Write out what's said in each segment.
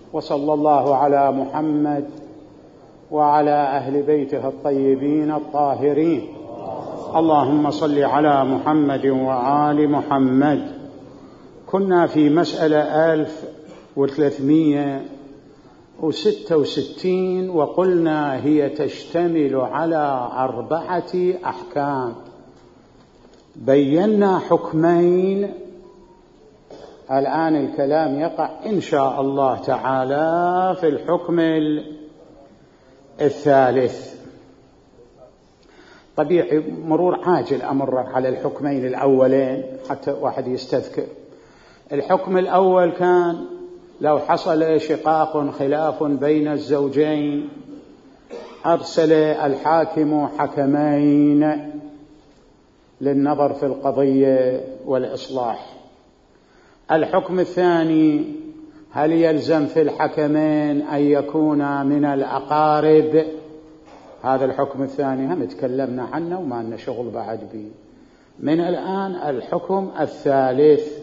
وصلى الله على محمد وعلى أهل بيته الطيبين الطاهرين. اللهم صل على محمد وآل محمد. كنا في مسألة 1366 وقلنا هي تشتمل على 4 أحكام. بينا حكمين، الآن الكلام يقع إن شاء الله تعالى في الحكم الثالث. طبيعي مرور عاجل أمر على الحكمين الأولين حتى واحد يستذكر. الحكم الأول كان لو حصل شقاق خلاف بين الزوجين أرسل الحاكم حكمين للنظر في القضية والإصلاح. الحكم الثاني هل يلزم في الحكمين أن يكونا من الأقارب؟ هذا الحكم الثاني هم تكلمنا عنه وما لنا شغل بعد به. من الآن الحكم الثالث،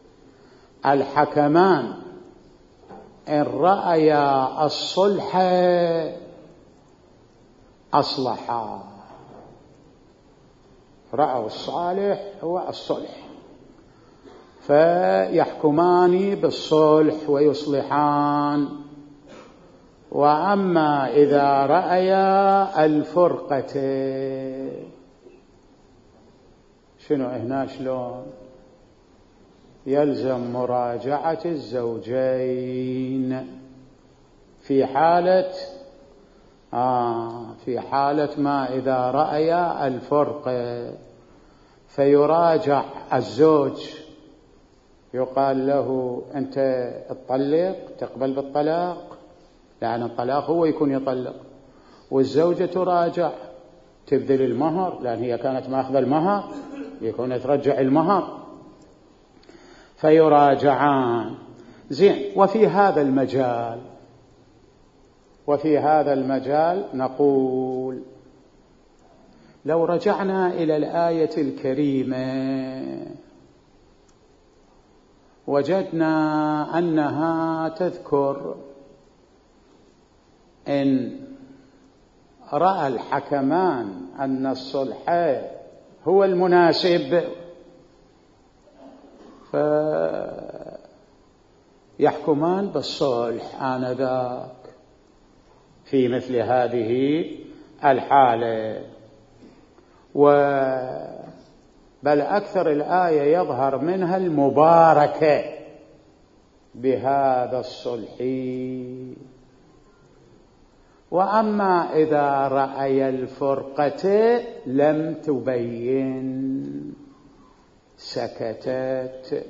الحكمان إن رأيا الصلح أصلحا، رأوا الصالح هو الصلح فيحكمان بالصلح ويصلحان. وأما إذا رأيا الفرقة شنو هنا شلون؟ يلزم مراجعة الزوجين في حالة ما إذا رأيا الفرقة فيراجع الزوج، يقال له أنت تطلق تقبل بالطلاق، لأن الطلاق هو يكون يطلق، والزوجة تراجع تبذل المهر لأن هي كانت ماخذة المهر، يكون ترجع المهر فيراجعان. زين. وفي هذا المجال نقول لو رجعنا إلى الآية الكريمة وجدنا أنها تذكر إن رأى الحكمان أن الصلح هو المناسب فيحكمان بالصلح آنذاك في مثل هذه الحالة. بل أكثر الآية يظهر منها المباركة بهذا الصلح. وأما إذا رأي الفرقة لم تبين سكتت.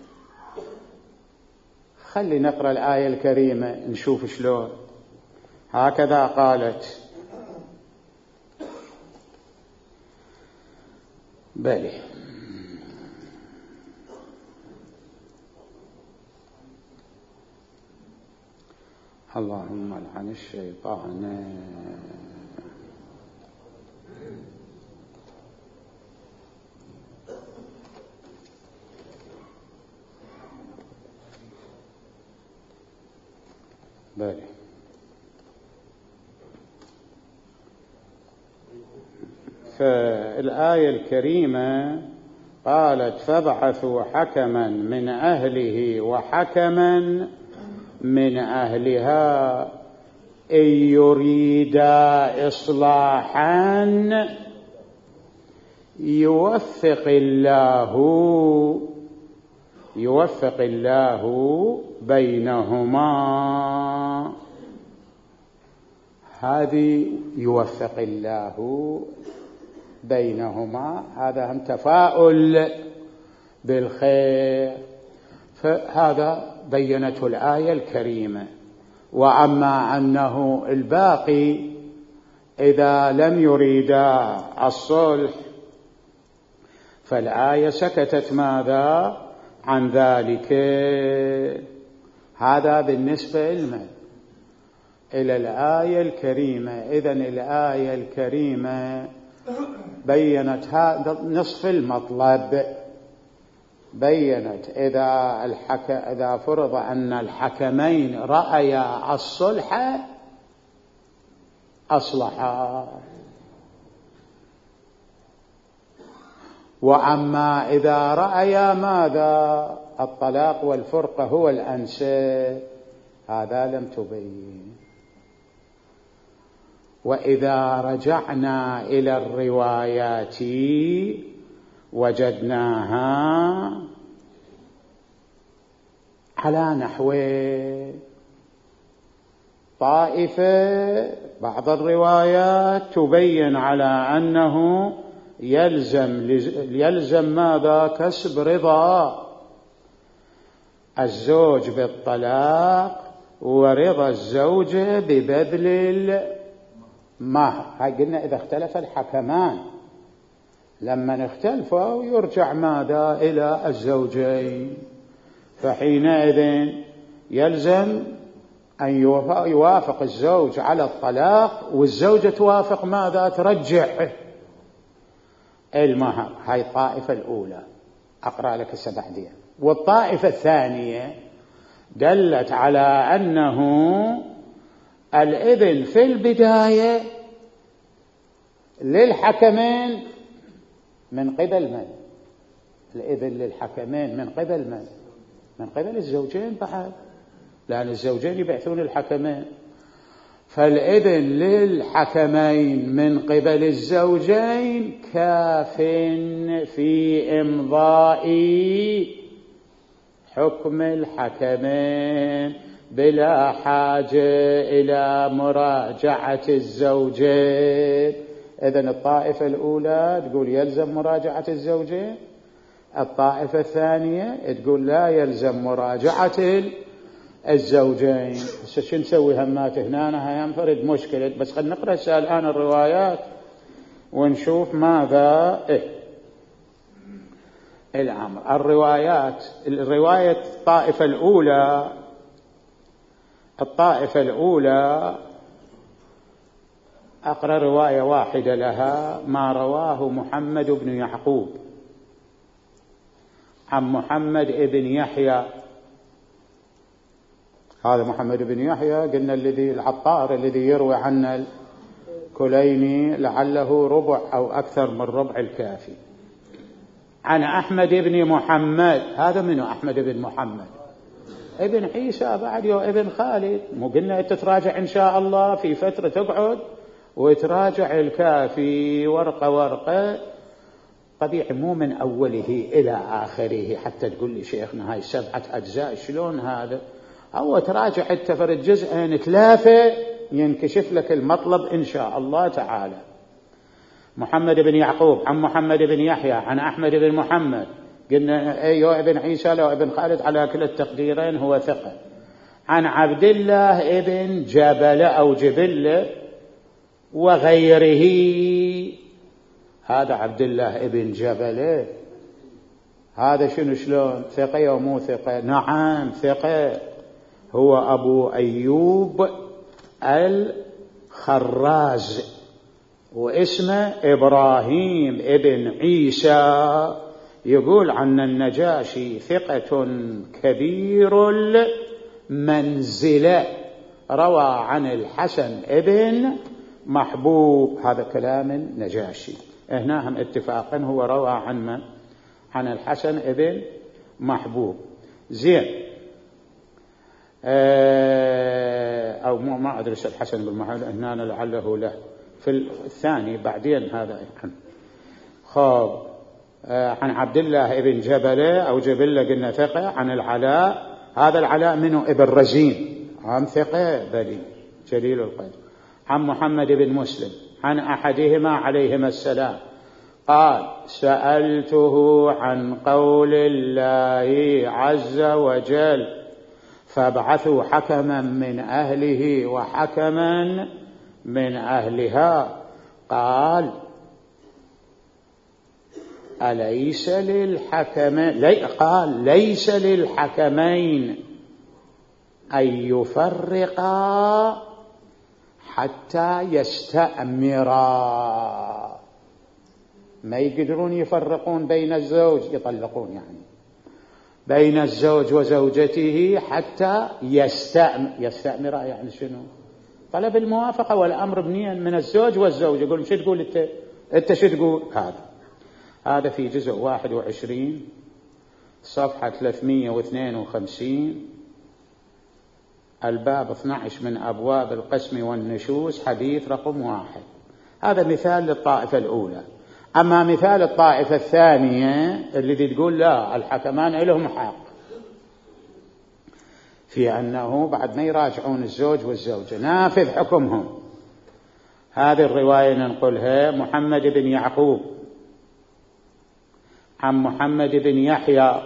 خلي نقرأ الآية الكريمة نشوف شلون. هكذا قالت: بلي اللهم لعن الشيطان. بلي فالآية الكريمة قالت: فابعثوا حكما من أهله وحكما من أهلها إن يريدا إصلاحا يوفق الله بينهما. هذه يوفق الله بينهما، هذا هم تفاؤل بالخير، فهذا بينته الآية الكريمة. وأما أنه الباقي إذا لم يريدا الصلح فالآية سكتت ماذا عن ذلك. هذا بالنسبة إلى الآية الكريمة. إذن الآية الكريمة بيّنت هذا نصف المطلب، بيّنت إذا فرض أن الحكمين رأيا الصلح أصلحا، وأما إذا رأيا ماذا؟ الطلاق والفرقة هو الأنسب، هذا لم تبين. وإذا رجعنا إلى الروايات وجدناها على نحوين: طائفة بعض الروايات تبين على أنه يلزم ماذا؟ كسب رضا الزوج بالطلاق ورضا الزوجة ببذل المهر. هاي قلنا إذا اختلف الحكمان، لما اختلفوا يرجع ماذا؟ إلى الزوجين، فحينئذ يلزم أن يوافق الزوج على الطلاق والزوجة توافق ماذا؟ ترجع المهر. هاي الطائفة الأولى، أقرأ لك بعدين. والطائفة الثانية دلت على أنه الإذن في البداية للحكمين من قبل من؟ الإذن للحكمين من قبل من؟ من قبل الزوجين بعد، لأن الزوجين يبعثون الحكمين، فالإذن للحكمين من قبل الزوجين كاف في إمضاء حكم الحكمين بلا حاجة إلى مراجعة الزوجين. إذن الطائفة الأولى تقول يلزم مراجعة الزوجين، الطائفة الثانية تقول لا يلزم مراجعة الزوجين. بس شو نسوي همات هنا؟ هينفرد مشكلة، بس خلينا نقرأ الآن الروايات ونشوف ماذا الأمر. الرواية الطائفة الأولى أقرأ رواية واحدة لها، ما رواه محمد بن يعقوب عن محمد بن يحيى. هذا محمد بن يحيى قلنا العطار الذي يروي عن الكليني لعله ربع أو أكثر من ربع الكافي. عن أحمد بن محمد، هذا منه أحمد بن محمد ابن عيسى بعد ابن خالد. مو قلنا تتراجع إن شاء الله في فترة، تقعد وتراجع الكافي ورقة ورقة، طبيعي مو من أوله إلى آخره حتى تقول لي شيخنا هاي 7 أجزاء شلون هذا. أو تراجع التفرد جزءين 3 ينكشف لك المطلب إن شاء الله تعالى. محمد بن يعقوب عن محمد بن يحيى عن أحمد بن محمد، قلنا أيوة ابن عيسى لو ابن خالد على كلا التقديرين هو ثقة. عن عبد الله ابن جبل أو جبل وغيره، هذا عبد الله ابن جبل هذا شلون ثقة ومو ثقة؟ نعم ثقة، هو أبو أيوب الخراز واسمه إبراهيم ابن عيسى. يقول عن النجاشي ثقة كبير المنزلة، روى عن الحسن ابن محبوب. هذا كلام النجاشي، هنا هم اتفاقا هو روى عن من؟ عن الحسن ابن محبوب. زين، أو ما أدرس الحسن بن محبوب هنا لعله له في الثاني بعدين هذا عنه. خاب عن عبد الله ابن جبلة أو جبلة قلنا ثقة. عن العلاء، هذا العلاء منه ابن رزين عن ثقة بلي جليل القدر. عن محمد بن مسلم عن أحدهما عليهما السلام قال سألته عن قول الله عز وجل فابعثوا حكما من أهله وحكما من أهلها، قال أليس للحكمين، قال ليس للحكمين أن يفرقا حتى يستأمرا. ما يقدرون يفرقون بين الزوج، يطلقون يعني، بين الزوج وزوجته حتى يستأمر يعني شنو؟ طلب الموافقة والأمر من الزوج والزوج. يقول شو تقول أنت شو تقول؟ هذا في جزء 21 صفحة 352 الباب 12 من أبواب القسم والنشوز حديث رقم 1. هذا مثال للطائفة الأولى. أما مثال الطائفة الثانية الذي تقول لا الحكمان لهم حق في أنه بعد ما يراجعون الزوج والزوجة نافذ حكمهم. هذه الرواية ننقلها محمد بن يعقوب عن محمد بن يحيى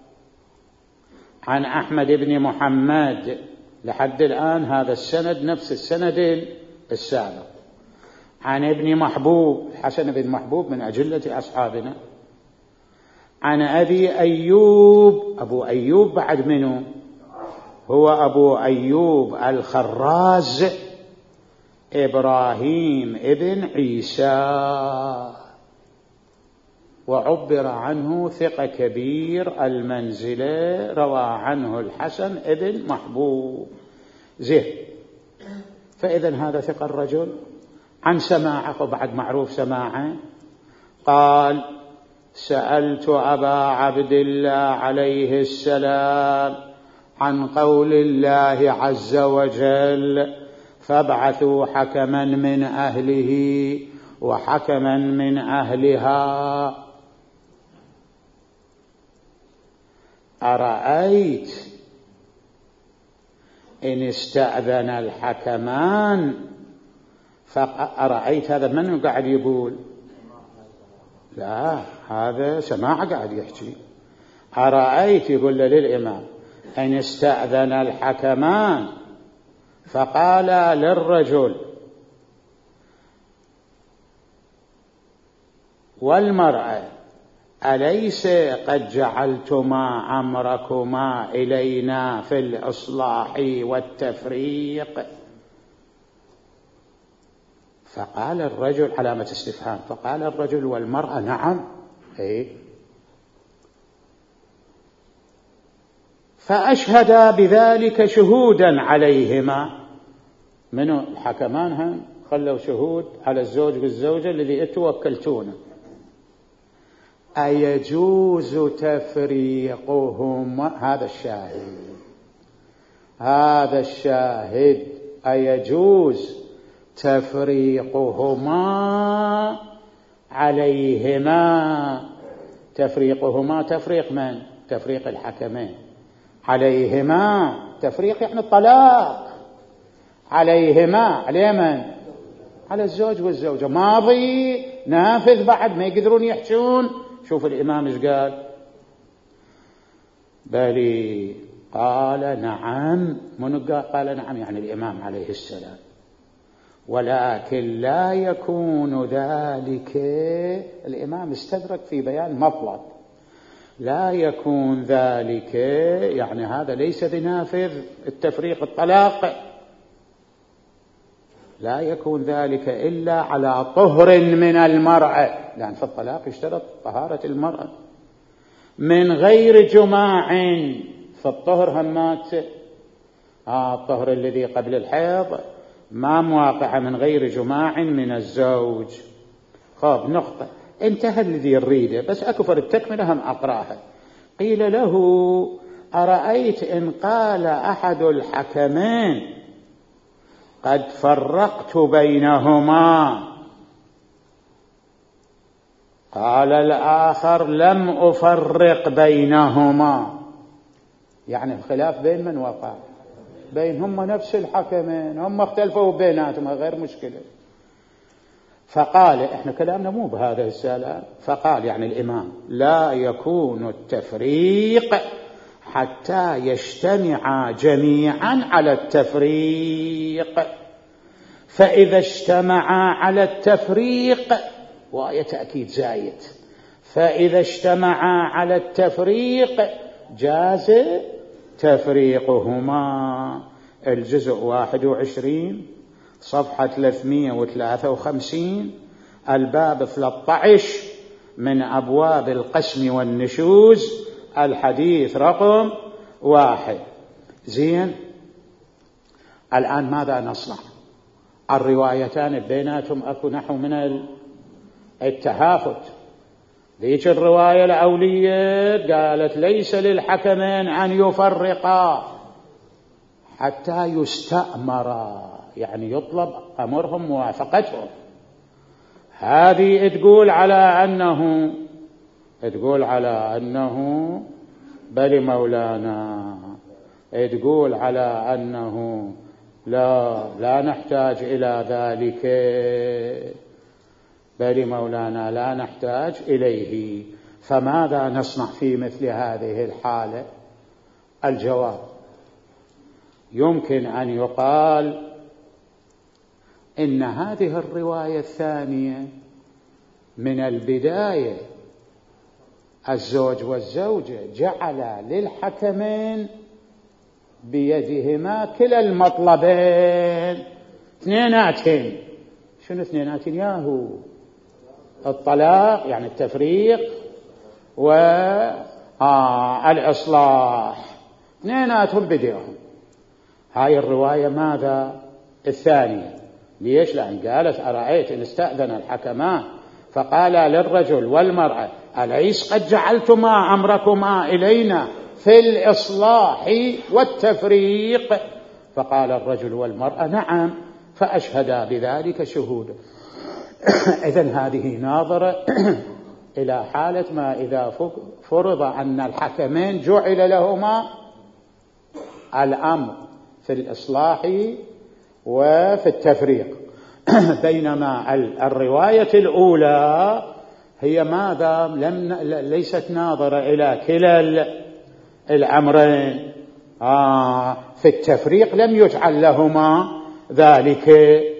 عن أحمد بن محمد لحد الآن هذا السند نفس السند السابق. عن ابن محبوب حسن بن محبوب من أجلة أصحابنا. عن أبي أيوب. أبو أيوب بعد منه هو أبو أيوب الخراز إبراهيم ابن عيسى، وعبر عنه ثقة كبير المنزلة، روى عنه الحسن ابن محبوب زين. فإذا هذا ثقة الرجل. عن سماعه وبعد معروف سماعه قال سألت أبا عبد الله عليه السلام عن قول الله عز وجل فابعثوا حكما من أهله وحكما من أهلها أرأيت إن استأذن الحكمان أرأيت هذا من قاعد يقول؟ لا هذا سماع قاعد يحكي. أرأيت يقول للإمام إن استأذن الحكمان فقال للرجل والمرأة أليس قد جعلتما أمركما إلينا في الإصلاح والتفريق؟ فقال الرجل علامة استفهام. فقال الرجل والمرأة نعم. فأشهد بذلك شهودا عليهما. منو الحكمان هم خلوا شهود على الزوج والزوجة الذي توكلتونه. أيجوز تفريقهما؟ هذا الشاهد أيجوز تفريقهما عليهما؟ تفريقهما تفريق من؟ تفريق الحكمين. عليهما تفريق يعني الطلاق. عليهما على من؟ على الزوج والزوجة. ماضي نافذ بعد ما يقدرون يحجون. شوف الإمام ايش قال. بلي قال نعم. من قال نعم؟ يعني الإمام عليه السلام. ولكن لا يكون ذلك. الإمام استدرك في بيان مطلب. لا يكون ذلك يعني هذا ليس بنافذ التفريق الطلاق. لا يكون ذلك إلا على طهر من المرأة، لأن في الطلاق يشترط طهارة المرأة من غير جماع. في الطهر همات الطهر الذي قبل الحيض ما مواقع من غير جماع من الزوج. خاب نقطة انتهى الذي يريده، بس أكفر التكملة هم أقراها. قيل له أرأيت إن قال أحد الحكمين قد فرقت بينهما، قال الآخر لم أفرق بينهما، يعني الخلاف بين من وقع؟ بينهم نفس الحكمين، هم اختلفوا بيناتهم غير مشكلة. فقال احنا كلامنا مو بهذا السلام. فقال يعني الإمام لا يكون التفريق حتى يجتمعا جميعا على التفريق، فإذا اجتمعا على التفريق، وآية تأكيد زايد، فإذا اجتمعا على التفريق جاز تفريقهما. الجزء 21 صفحة 353 الباب 13 من أبواب القسم والنشوز الحديث رقم 1. زين، الآن ماذا نصنع؟ الروايتان بيناتهم أكو نحو من التهافت. ذيك الرواية الأولية قالت ليس للحكمين أن يفرقا حتى يستأمرا، يعني يطلب أمرهم موافقتهم. هذه تقول على أنه بل مولانا، تقول على أنه لا نحتاج إلى ذلك، بل مولانا لا نحتاج إليه. فماذا نصنع في مثل هذه الحالة؟ الجواب: يمكن أن يقال إن هذه الرواية الثانية من البداية الزوج والزوجة جعل للحكمين بيدهما كلا المطلبين، اثنيناتهم. شنو اثنيناتهم؟ ياهو الطلاق يعني التفريق والإصلاح، اثنيناتهم بديهم. هاي الرواية ماذا؟ الثانية. ليش؟ لأن قالت أرأيت إن استأذن الحكمان فقال للرجل والمرأة أليس قد جعلتما أمركما إلينا في الإصلاح والتفريق؟ فقال الرجل والمرأة نعم، فأشهدا بذلك شهودا. إذن هذه ناظرة إلى حالة ما إذا فرض أن الحكمين جعل لهما الأمر في الإصلاح وفي التفريق، بينما الرواية الأولى هي ماذا؟ ليست ناظرة إلى كلا الأمرين. في التفريق لم يجعل لهما ذلك،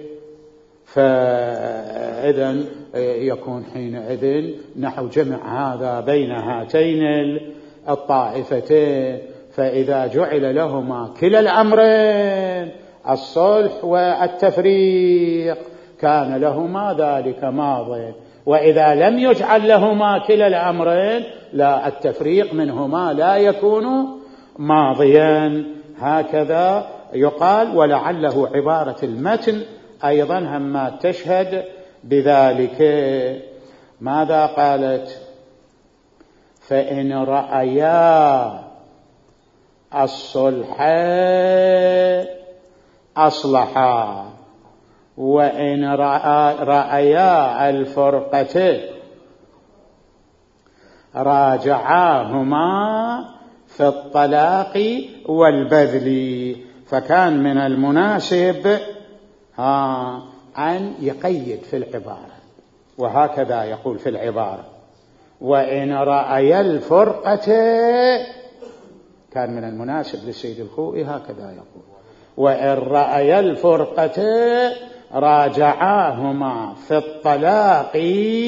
فإذن يكون حينئذ نحو جمع هذا بين هاتين الطائفتين. فإذا جعل لهما كلا الأمرين الصلح والتفريق كان لهما ذلك ماضي، وإذا لم يجعل لهما كلا الأمرين لا، التفريق منهما لا يكون ماضيا. هكذا يقال، ولعله عبارة المتن أيضا هما تشهد بذلك. ماذا قالت؟ فإن رأيا الصلح أصلحا، وإن رأيا الفرقة راجعاهما في الطلاق والبذل. فكان من المناسب أن يقيد في العبارة، وهكذا يقول في العبارة: وإن رأيا الفرقة. كان من المناسب للسيد الخوئي هكذا يقول: وإن رأيا الفرقة راجعاهما في الطلاق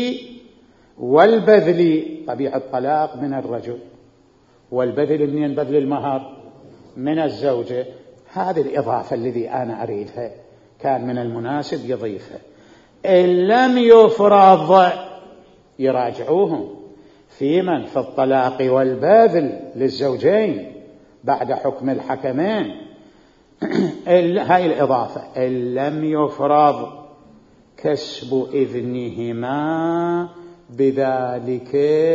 والبذل. طبيعة الطلاق من الرجل، والبذل منين؟ بذل المهر من الزوجة. هذه الإضافة الذي أنا أريدها كان من المناسب يضيفها. إن لم يفرض يراجعوهم في من؟ في الطلاق والبذل للزوجين بعد حكم الحكمين. هاي الإضافة: إن لم يفرض كسب إذنهما بذلك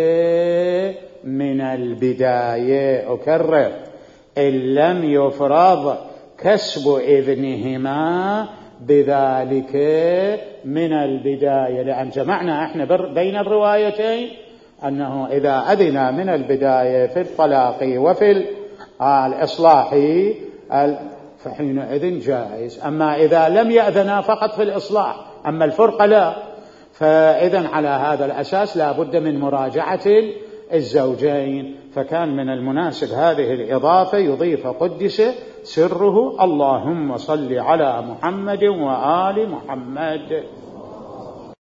من البداية. أكرر: إن لم يفرض كسب إذنهما بذلك من البداية، لأن جمعنا احنا بين الروايتين أنه إذا أذن من البداية في الطلاق وفي الإصلاح فحينئذ جائز. أما إذا لم يأذنا فقط في الإصلاح، أما الفرقة لا، فإذن على هذا الأساس لا بد من مراجعة الزوجين. فكان من المناسب هذه الإضافة يضيف قدس سره: اللهم صل على محمد وآل محمد.